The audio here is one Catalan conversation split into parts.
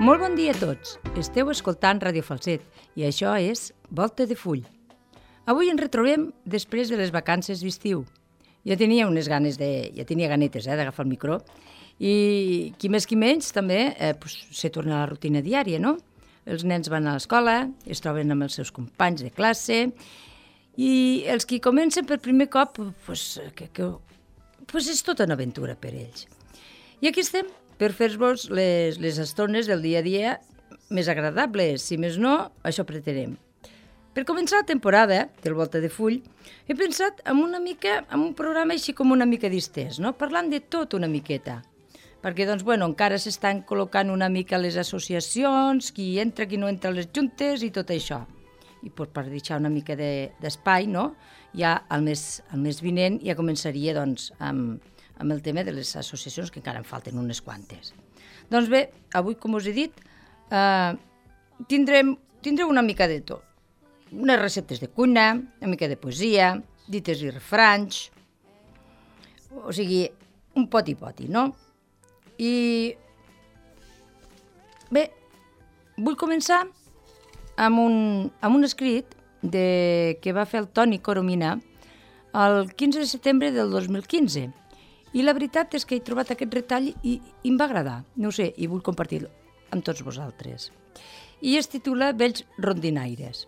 Molt bon dia a tots. Esteu escoltant Radio Falset i això és Volta de Full. Avui ens retrobem després de les vacances d'estiu. Ja tenia ganetes d'agafar el micro i qui més qui menys també se torna a la rutina diària, no? Els nens van a l'escola, es troben amb els seus companys de classe i els que comencen per primer cop és tota una aventura per ells. I aquí estem per fer-vos les estones del dia a dia més agradables, si més no, això pretenem. Per començar la temporada del Volta de Full, he pensat en un programa així com una mica distès, no? Parlant de tot una miqueta. Perquè, encara s'estan col·locant una mica les associacions, qui entra, qui no entra a les juntes i tot això. I per deixar una mica d'espai, no? Ja el mes vinent ja començaria amb el tema de les associacions, que encara en falten unes quantes. Doncs bé, avui, com us he dit, tindreu una mica de tot. Unes receptes de cuina, una mica de poesia, dites i refranys, o sigui, un poti-poti, no? I bé, vull començar amb un escrit que va fer el Toni Coromina el 15 de setembre del 2015. I la veritat és que he trobat aquest retall i em va agradar, no ho sé, i vull compartir-lo amb tots vosaltres. I es titula Vells rondinaires.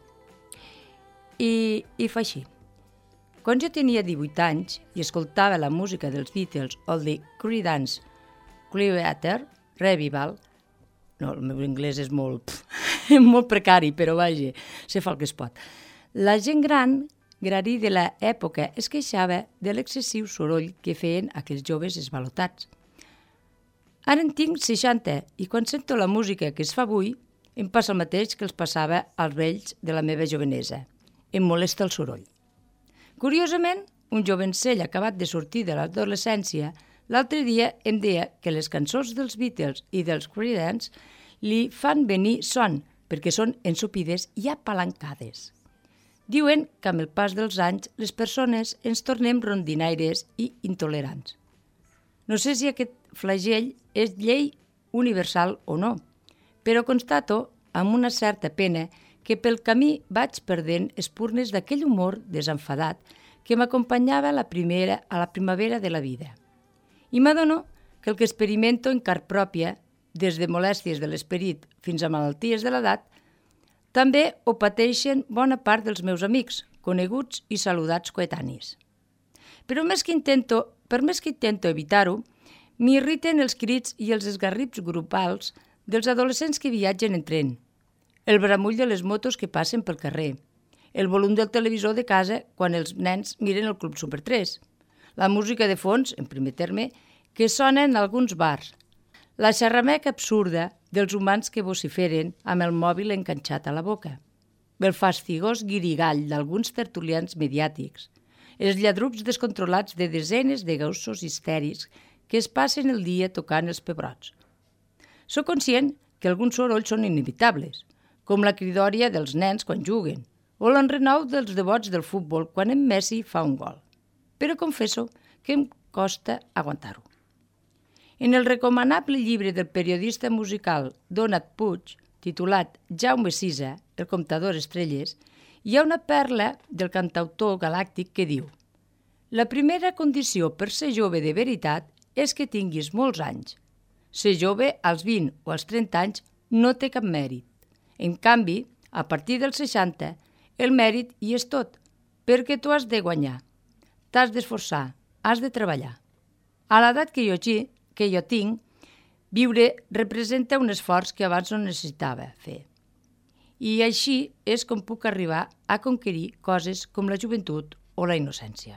I fa així. Quan jo tenia 18 anys i escoltava la música dels Beatles o el de Creedence Clearwater Revival, no, el meu anglès és molt precari, però vaja, se fa el que es pot. La gent grarí de l'època es queixava de l'excessiu soroll que feien aquells joves esvalotats. Ara en tinc 60 i quan sento la música que es fa avui em passa el mateix que els passava als vells de la meva jovenesa. Em molesta el soroll. Curiosament, un jovencell acabat de sortir de l'adolescència l'altre dia em deia que les cançons dels Beatles i dels Creedence li fan venir son perquè són ensopides i apalancades. Diuen que amb el pas dels anys les persones ens tornem rondinaires i intolerants. No sé si aquest flagell és llei universal o no, però constato amb una certa pena que pel camí vaig perdent espurnes d'aquell humor desenfadat que m'acompanyava a la primavera de la vida. I m'adono que el que experimento en car pròpia, des de molèsties de l'esperit fins a malalties de l'edat, també ho pateixen bona part dels meus amics, coneguts i saludats coetanis. Per més que intento evitar-ho, m'irriten els crits i els esgarrips grupals dels adolescents que viatgen en tren, el bramull de les motos que passen pel carrer, el volum del televisor de casa quan els nens miren el Club Super 3, la música de fons, en primer terme, que sona en alguns bars, la xerrameca absurda dels humans que vociferen amb el mòbil enganxat a la boca, el fastigós guirigall d'alguns tertulians mediàtics, els lladrucs descontrolats de desenes de gaussos histèrics que es passen el dia tocant els pebrots. Soc conscient que alguns sorolls són inevitables, com la cridòria dels nens quan juguen, o l'enrenou dels devots del futbol quan en Messi fa un gol. Però confesso que em costa aguantar-ho. En el recomanable llibre del periodista musical Donat Puig, titulat Jaume Sisa, el comptador estrelles, hi ha una perla del cantautor galàctic que diu: «La primera condició per ser jove de veritat és que tinguis molts anys. Ser jove als 20 o als 30 anys no té cap mèrit. En canvi, a partir dels 60, el mèrit hi és tot, perquè tu has de guanyar, t'has d'esforçar, has de treballar. A l'edat que jo tinc, viure representa un esforç que abans no necessitava fer. I així és com puc arribar a conquerir coses com la joventut o la innocència».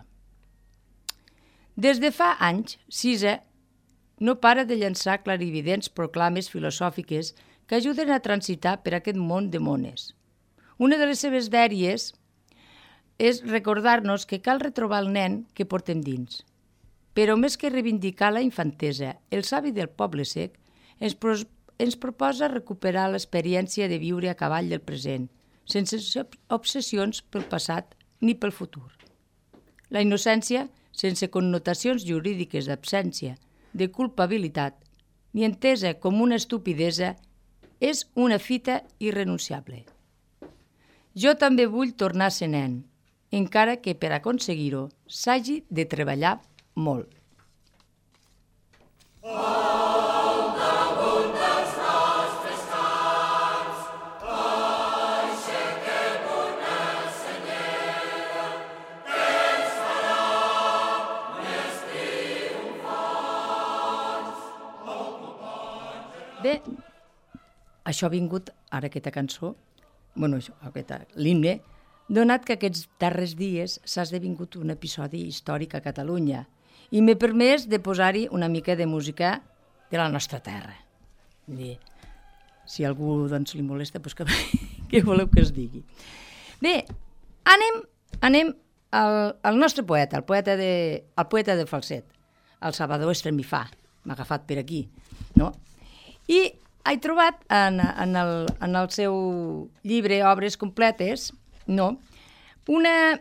Des de fa anys, Sisa no para de llançar clarividents proclames filosòfiques que ajuden a transitar per aquest món de mones. Una de les seves dèries és recordar-nos que cal retrobar el nen que portem dins. Però més que reivindicar la infantesa, el savi del poble sec ens proposa recuperar l'experiència de viure a cavall del present, sense obsessions pel passat ni pel futur. La innocència, sense connotacions jurídiques d'absència, de culpabilitat, ni entesa com una estupidesa és una fita irrenunciable. Jo també vull tornar a ser nen, encara que per aconseguir-ho s'hagi de treballar molt. Bé, això ha vingut, ara aquesta cançó, l'himne, donat que aquests darrers dies s'ha esdevingut un episodi històric a Catalunya i m'he permès de posar-hi una mica de música de la nostra terra. I, si a algú li molesta, doncs què voleu que es digui? Bé, anem al nostre poeta, el poeta de Falset, el Salvador Estremifà, m'ha agafat per aquí, no? I he trobat en el seu llibre Obres completes, no, una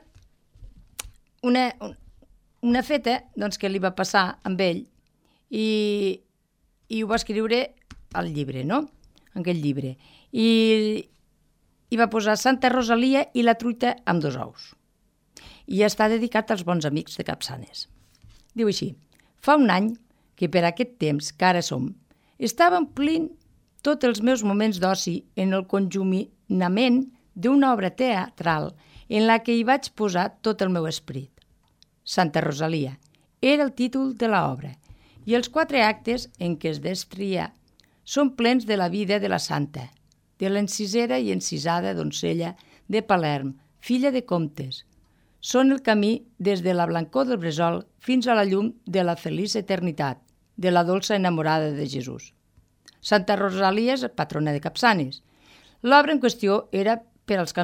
feta que li va passar amb ell i ho va escriure al llibre, no? En aquest llibre. I va posar Santa Rosalia i la truita amb 2 ous. I està dedicat als bons amics de Capçanes. Diu així: fa un any que per aquest temps que ara som, estava omplint tots els meus moments d'oci en el conjuminament d'una obra teatral en la que hi vaig posar tot el meu esperit. Santa Rosalia era el títol de l'obra i els 4 actes en què es destria són plens de la vida de la santa, de l'encisera i encisada donzella de Palerm, filla de comtes. Són el camí des de la blancor del bressol fins a la llum de la feliç eternitat, de la dolça enamorada de Jesús. Santa Rosalia és patrona de Capçanes. L'obra en qüestió era per als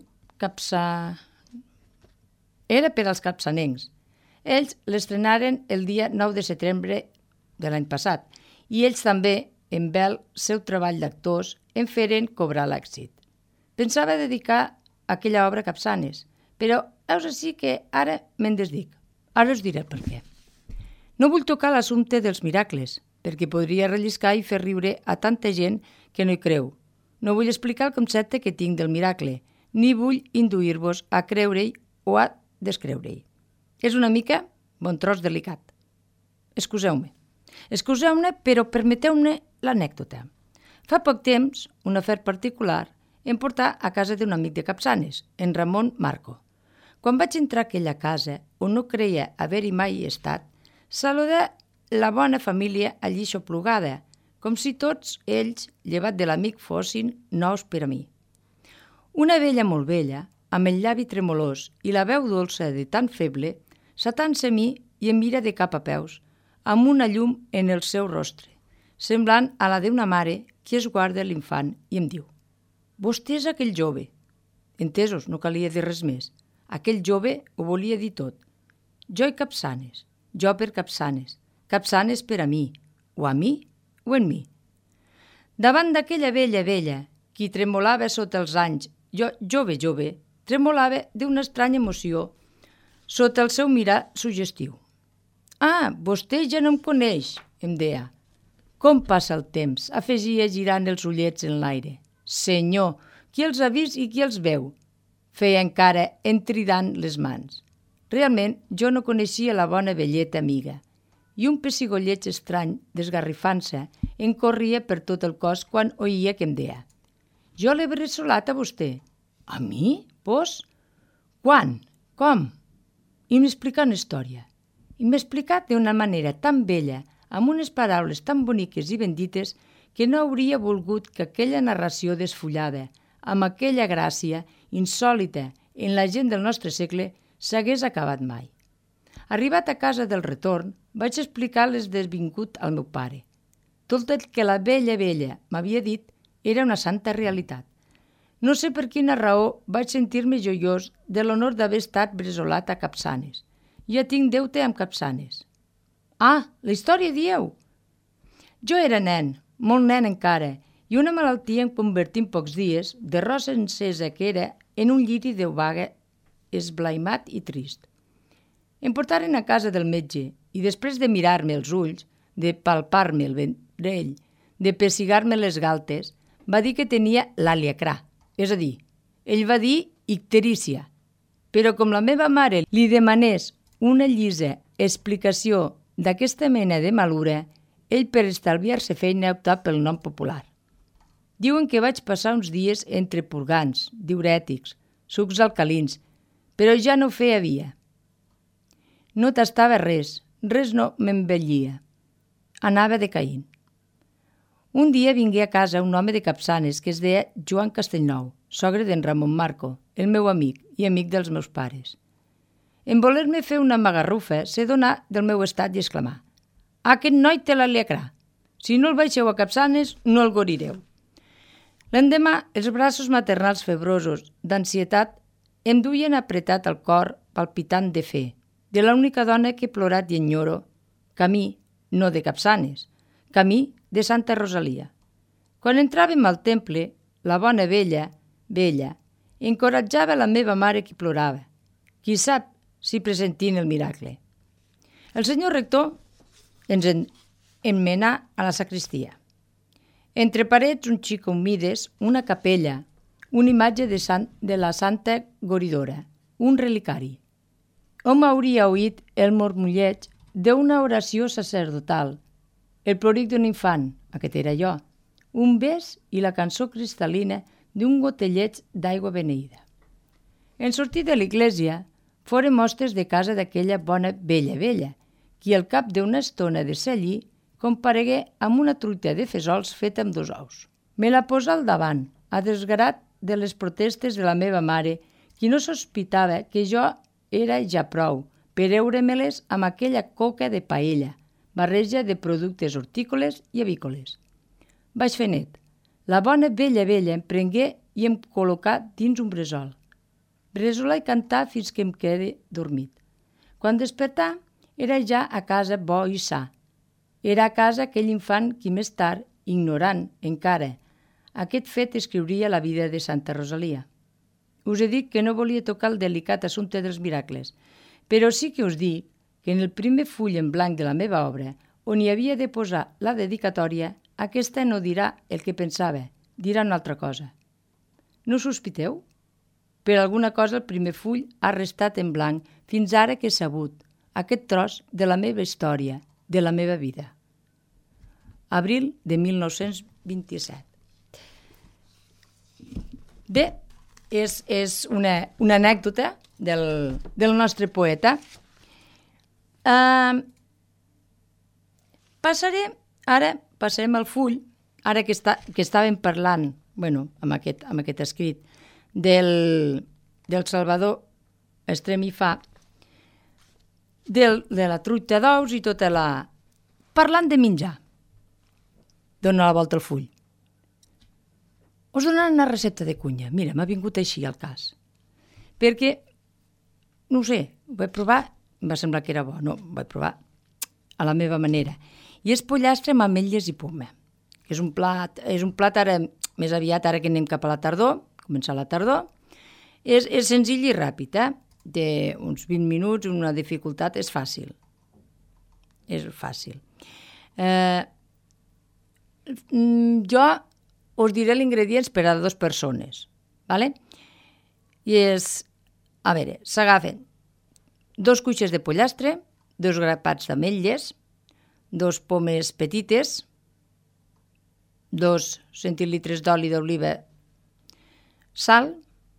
capçanencs. Ells l'estrenaren el dia 9 de setembre de l'any passat i ells també, en el seu treball d'actors, en feren cobrar l'èxit. Pensava dedicar aquella obra a Capçanes, però heus així que ara me'n desdic. Ara us diré per què. No vull tocar l'assumpte dels miracles, perquè podria relliscar i fer riure a tanta gent que no hi creu. No vull explicar el concepte que tinc del miracle, ni vull induir-vos a creure-hi o a descreure-hi. És una mica bon tros delicat. Excuseu-me, però permeteu-me l'anècdota. Fa poc temps, un afer particular em portà a casa d'un amic de Capçanes, en Ramon Marco. Quan vaig entrar a aquella casa, on no creia haver-hi mai estat, saludà la bona família allí xoplugada, com si tots ells, llevat de l'amic, fossin nous per a mi. Una vella molt vella, amb el llavi tremolós i la veu dolça de tan feble, s'atança a mi i em mira de cap a peus, amb una llum en el seu rostre, semblant a la d'una mare que es guarda l'infant, i em diu: «Vostè és aquell jove». Entesos, no calia dir res més. Aquell jove ho volia dir tot. Jo i Capçanes, jo per Capçanes, Capçanes per a mi, o en mi. Davant d'aquella vella, qui tremolava sota els anys, jo, jove, tremolava d'una estranya emoció sota el seu mirar suggestiu. «Ah, vostè ja no em coneix», em deia. «Com passa el temps», afegia girant els ullets en l'aire. «Senyor, qui els ha vist i qui els veu?» feia encara entridant les mans. Realment, jo no coneixia la bona velleta amiga, i un pessigolleig estrany, desgarrifant-se, em corria per tot el cos quan oïa que em deia: «Jo l'he bressolat a vostè». «A mi? Vos? Quan? Com?» I m'explicà una història. I m'ha explicat d'una manera tan bella, amb unes paraules tan boniques i bendites, que no hauria volgut que aquella narració desfullada, amb aquella gràcia insòlita en la gent del nostre segle, s'hagués acabat mai. Arribat a casa del retorn, vaig explicar l'esdevingut al meu pare. Tot el que la vella m'havia dit era una santa realitat. No sé per quina raó vaig sentir-me joiós de l'honor d'haver estat bressolat a Capçanes. Ja tinc deute amb Capçanes. «Ah, la història dieu!» Jo era nen, molt nen encara, i una malaltia em convertí en pocs dies, de rosa encesa que era, en un lliri de vaga, esblaimat i trist. Em portaren a casa del metge i després de mirar-me els ulls, de palpar-me el ventrell, de pessigar-me les galtes, va dir que tenia l'aliacrà, és a dir, ell va dir icterícia, però com la meva mare li demanés una llisa explicació d'aquesta mena de malura, ell per estalviar-se feina ha optat pel nom popular. Diuen que vaig passar uns dies entre purgants, diurètics, sucs alcalins, però ja no feia via. No tastava res no m'embellia. Anava decaint. Un dia vingué a casa un home de Capçanes que es deia Joan Castellnou, sogre d'en Ramon Marco, el meu amic i amic dels meus pares. En voler-me fer una magarrufa, s'adonà del meu estat i exclamà: «Aquest noi té l'aliacrà. Si no el baixeu a Capçanes, no el guarireu». L'endemà, els braços maternals febrosos d'ansietat em duien apretat al cor palpitant de fe, de l'única dona que he plorat i enyoro, camí, no de Capçanes, camí de Santa Rosalia. Quan entràvem al temple, la bona vella, encoratjava la meva mare que plorava. Qui sap si presentint el miracle. El senyor rector ens emmenà a la sacristia. Entre parets, un xic humides, una capella, una imatge de la Santa Goridora, un relicari. Hom hauria oït el murmulleig d'una oració sacerdotal, el ploric d'un infant, aquest era jo, un bes i la cançó cristal·lina d'un gotelleig d'aigua beneïda. En sortir de l'església, foren mostres de casa d'aquella bona vella, qui al cap d'una estona de ser allí comparegué amb una truita de fesols feta amb 2 ous. Me la posà al davant, a desgrat de les protestes de la meva mare, qui no sospitava que jo era ja prou per eure-me-les amb aquella coca de paella, barreja de productes hortícoles i avícoles. Vaig fer net. La bona vella em prengué i em col·locà dins un bressol. Bresolar i cantar fins que em quedi dormit. Quan despertà, era ja a casa bo i sa. Era a casa aquell infant qui més tard, ignorant encara, aquest fet escriuria la vida de Santa Rosalia. Us he dit que no volia tocar el delicat assumpte dels miracles, però sí que us dic que en el primer full en blanc de la meva obra, on hi havia de posar la dedicatòria, aquesta no dirà el que pensava, dirà una altra cosa. No sospiteu? Per alguna cosa el primer full ha restat en blanc fins ara que he sabut aquest tros de la meva història, de la meva vida. Abril de 1927. Bé, és una anècdota del nostre poeta. Passarem al full, ara que estàvem parlant, amb aquest escrit, del Salvador Estremifà, de la truita d'ous i tota la... Parlant de menjar. Dóna la volta al full. Us donaran una recepta de cunya. Mira, m'ha vingut així al cas. Perquè, no ho sé, ho vaig provar, em va semblar que era bo. No, ho vaig provar a la meva manera. I és pollastre amb ametlles i poma. És un plat ara, més aviat, ara que anem cap a la tardor, començar la tardor. És senzill i ràpid, d'uns 20 minuts, una dificultat, és fàcil. És fàcil. Jo us diré els ingredients per a 2 persones, ¿vale? I s'agafen 2 cuixes de pollastre, 2 grapats d'ametlles, 2 pomes petites, 2 centilitres d'oli d'oliva, sal,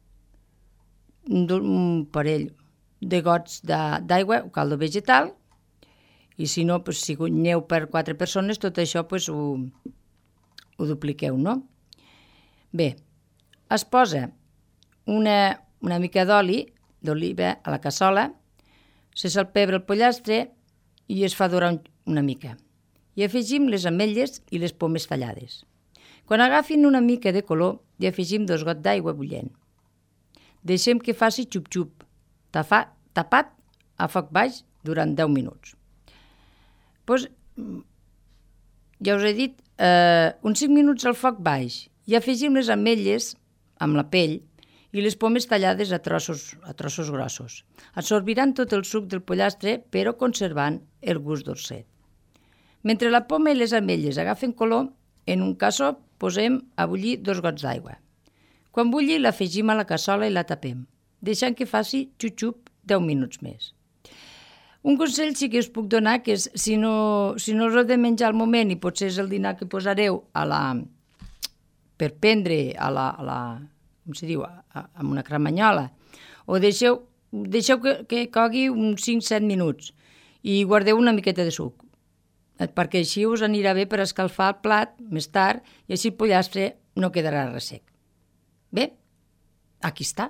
un parell de gots d'aigua o caldo vegetal, i si no, si guanyeu per 4 persones, tot això ho dupliqueu, no? Bé, es posa una mica d'oli d'oliva a la cassola, se salpebra el pollastre i es fa dorar una mica. I afegim les ametlles i les pomes tallades. Quan agafin una mica de color, hi afegim 2 gots d'aigua bullent. Deixem que faci xup-xup, tapat a foc baix durant 10 minuts. Doncs, ja us he dit, uns 5 minuts al foc baix i afegim les ametlles amb la pell i les pomes tallades a trossos grossos. Absorbiran tot el suc del pollastre, però conservant el gust dolcet. Mentre la poma i les ametlles agafen color, En un cassó posem a bullir 2 gots d'aigua. Quan bulli l'afegim a la cassola i la tapem, deixant que faci xup-xup 10 minuts més. Un consell sí que us puc donar, que és si no us heu de menjar al moment i potser és el dinar que posareu per prendre com se diu, amb una cremanyola, o deixeu que cogui uns 5-7 minuts i guardeu una miqueta de suc, perquè així us anirà bé per escalfar el plat més tard i així el pollastre no quedarà ressec. Bé, aquí està.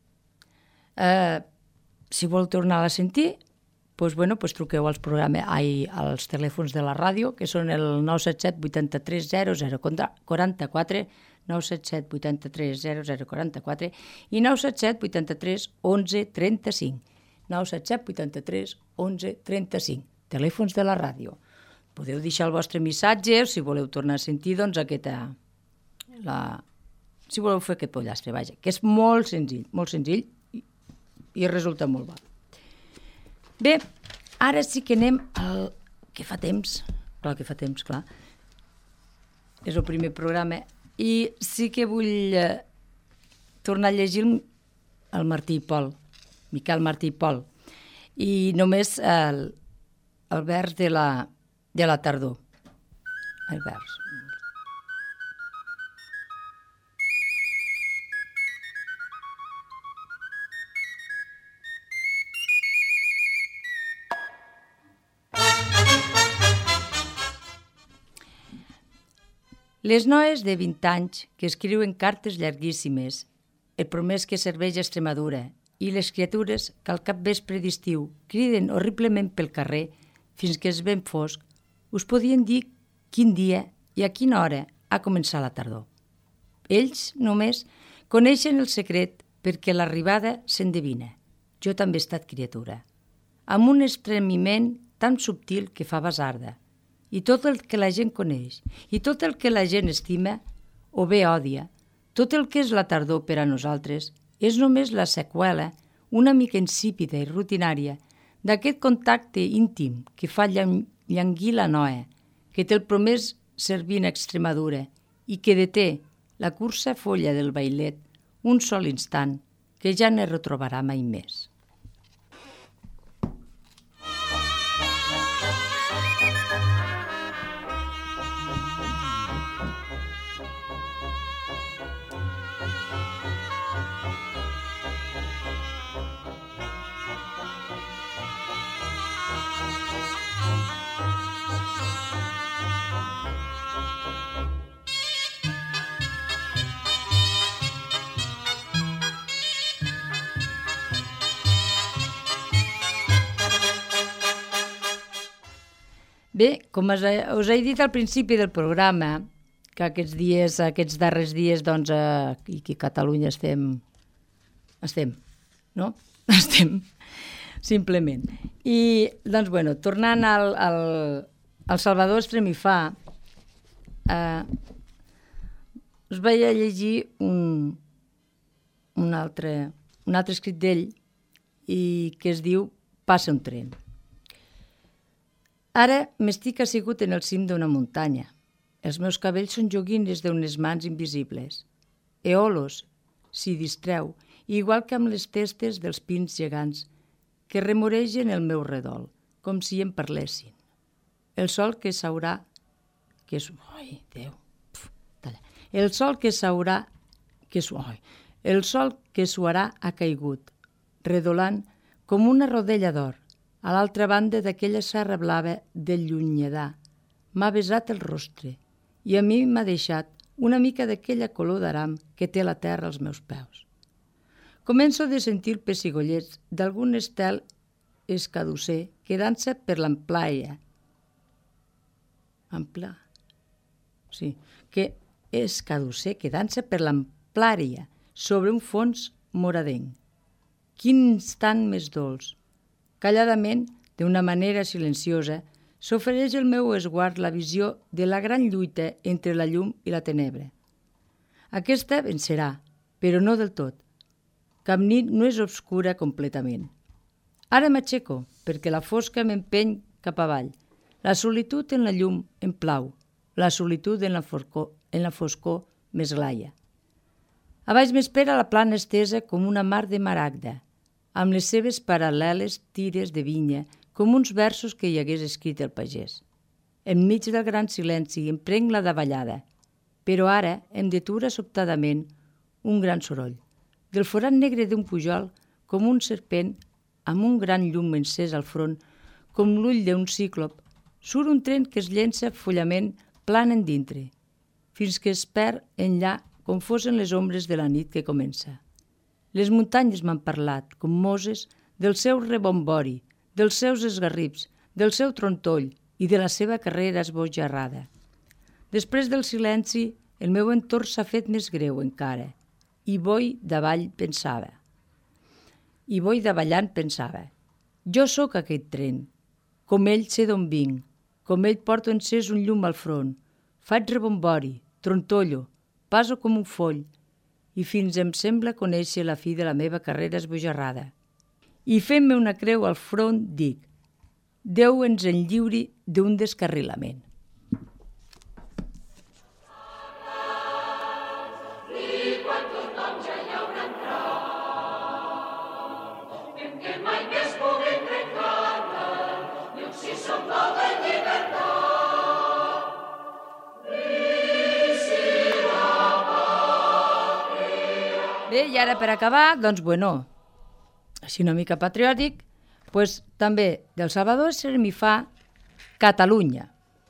Si voleu tornar a sentir, doncs truqueu als telèfons de la ràdio, que són el 977 83 00 44, 977 83 00 44 i 977 83 11 35. 977 83 11 35. Telèfons de la ràdio. Podeu deixar el vostre missatge, si voleu tornar a sentir, doncs si voleu fer aquest pollastre, vaja, que és molt senzill i resulta molt bo. Bé, ara sí que anem al que fa temps. Clar. És el primer programa i sí que vull tornar a llegir el Martí i Pol, Miquel Martí i Pol, i només el vers de la tardor. El vers. Les noes de 20 anys que escriuen cartes llarguíssimes, el promès que serveix a Extremadura i les criatures que al capvespre d'estiu criden horriblement pel carrer fins que és ben fosc, us podien dir quin dia i a quina hora ha començat la tardor. Ells només coneixen el secret perquè l'arribada s'endevina. Jo també he estat criatura. Amb un estremiment tan subtil que fa basarda. I tot el que la gent coneix, i tot el que la gent estima o bé odia, tot el que és la tardor per a nosaltres, és només la seqüela, una mica insípida i rutinària, d'aquest contacte íntim que fa llanguir la noia, que té el promès servint a Extremadura i que deté la cursa folla del bailet un sol instant que ja no retrobarà mai més. Bé, com us he dit al principi del programa, que aquests darrers dies, doncs, aquí a Catalunya estem, no? Estem, simplement. I, doncs, bueno, tornant al Salvador Estremifà, us vaig a llegir un altre escrit d'ell i que es diu Passa un tren. Ara m'estic assegut en el cim d'una muntanya. Els meus cabells són joguines d'unes mans invisibles. Eolos s'hi distreu, igual que amb les testes dels pins gegants que remoregen el meu redol, com si em parlessin. El sol que s'haurà... Ai, Déu! El sol que s'haurà... El sol que suarà ha caigut, redolant com una rodella d'or, a l'altra banda d'aquella serra blava del Llunyedà. M'ha besat el rostre i a mi m'ha deixat una mica d'aquella color d'aram que té la terra als meus peus. Començo de sentir pessigollets d'algun estel escadusser que dansa per l'amplaia. Que escadusser que dansa per l'amplària sobre un fons moradenc. Quin instant més dolç! Calladament, d'una manera silenciosa, s'ofereix el meu esguard la visió de la gran lluita entre la llum i la tenebra. Aquesta vencerà, però no del tot. Cap nit no és obscura completament. Ara m'aixeco, perquè la fosca m'empeny cap avall. La solitud en la llum em plau. la solitud en la foscor més glaia. A baix m'espera la plana estesa com una mar de maragda, amb les seves paral·leles tires de vinya com uns versos que hi hagués escrit el pagès. Enmig del gran silenci em prenc la davallada, però ara em detura sobtadament un gran soroll. Del forat negre d'un pujol, com un serpent, amb un gran llum encès al front, com l'ull d'un cíclop, surt un tren que es llença follament plan en dintre, fins que es perd enllà com fossin les ombres de la nit que comença. Les muntanyes m'han parlat, com Moses, del seu rebombori, dels seus esgarrips, del seu trontoll i de la seva carrera esbojarrada. Després del silenci, el meu entorn s'ha fet més greu encara, i boi davallant pensava. Jo sóc aquest tren, com ell sé d'on vinc, com ell porto encès un llum al front, faig rebombori, trontollo, passo com un foll, i fins em sembla conèixer la fi de la meva carrera esbojarrada. I fent-me una creu al front dic, Déu ens en lliuri d'un descarrilament. Bé, i ara per acabar, doncs bueno, així una mica patriòtic, doncs també del Salvador se m'hi fa Catalunya.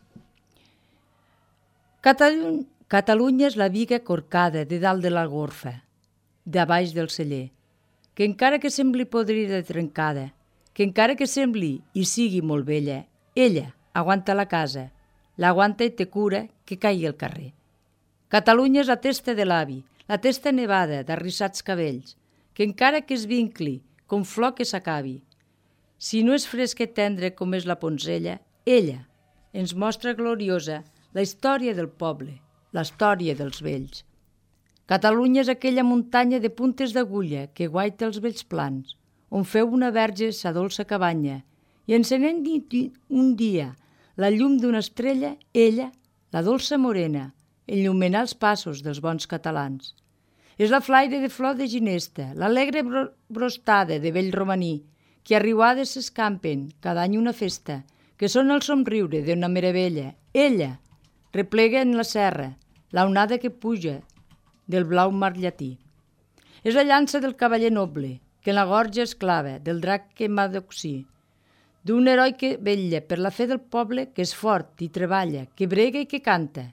Catalunya és la viga corcada de dalt de la gorfa, de baix del celler, que encara que sembli podrida i trencada, que encara que sembli i sigui molt vella, ella aguanta la casa, l'aguanta i té cura que caigui al carrer. Catalunya és la testa de l'avi, la testa nevada d'arrissats cabells, que encara que es vincli, com flor que s'acabi, si no és fresca i tendre com és la Poncella, ella ens mostra gloriosa la història del poble, la història dels vells. Catalunya és aquella muntanya de puntes d'agulla que guaita els vells plans, on feu una verge sa dolça cabanya, i encenent un dia la llum d'una estrella, ella, la dolça morena, enllumenar els passos dels bons catalans. És la flaire de flor de ginesta, l'alegre brostada de vell romaní, que a riuades s'escampen cada any una festa, que són el somriure d'una meravella. Ella replega en la serra, la onada que puja del blau mar llatí. És la llança del cavaller noble, que en la gorja es clava, del drac que m'adoxí, d'un heroi que vetlla per la fe del poble, que és fort i treballa, que brega i que canta,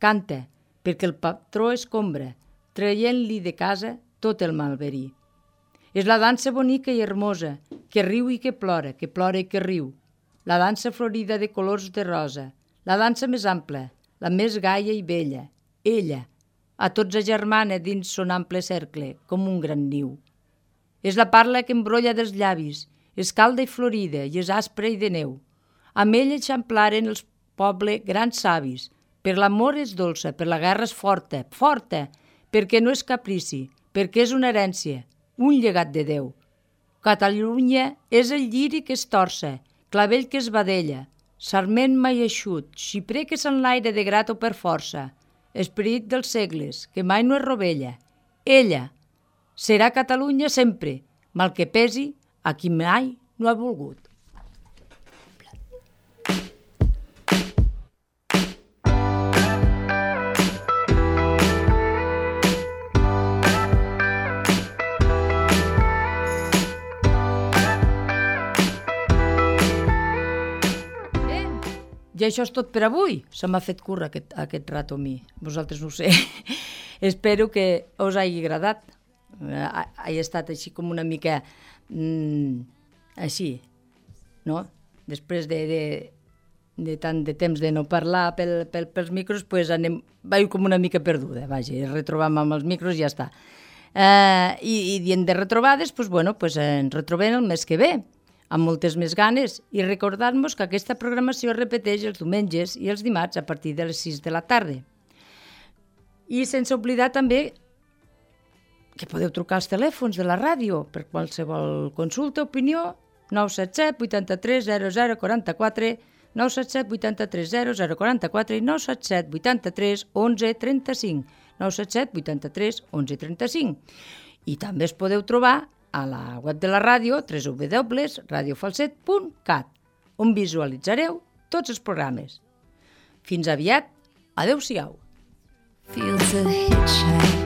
perquè el patró escombra, traient-li de casa tot el mal verí. És la dansa bonica i hermosa, que riu i que plora i que riu, la dansa florida de colors de rosa, la dansa més ampla, la més gaia i bella, ella, a tots agermana dins son ample cercle, com un gran niu. És la parla que embrolla dels llavis, és calda i florida i és aspra i de neu. Amb ella eixamplaren els pobles grans savis, per l'amor és dolça, per la guerra és forta, perquè no és caprici, perquè és una herència, un llegat de Déu. Catalunya és el lliri que es torça, clavell que es badella, sarment mai eixut, xiprer que s'enlaire de grat o per força, esperit dels segles, que mai no es rovella. Ella serà Catalunya sempre, mal que pesi a qui mai no ha volgut. I això és tot per avui. Se m'ha fet curt aquest rato a mi. Vosaltres no ho sé. Espero que us hagi agradat. Ha estat així com una mica així, no? Després de tant de temps de no parlar pels micros, pues vaig com una mica perduda. Vaja, retrobam amb els micros i ja està. I dient de retrobades, pues bueno, pues ens retrobem el mes que ve, amb moltes més ganes, i recordar-nos que aquesta programació es repeteix els diumenges i els dimarts a partir de les 6 de la tarda. I sense oblidar també que podeu trucar als telèfons de la ràdio per qualsevol consulta o opinió, 977 83 00 44, 977 83 0044 i 977 83 11 35. 977 83 11 35. I també es podeu trobar a la web de la ràdio www.radiofalset.cat, on visualitzareu tots els programes. Fins aviat, adeu-siau. Fields of hitchhike.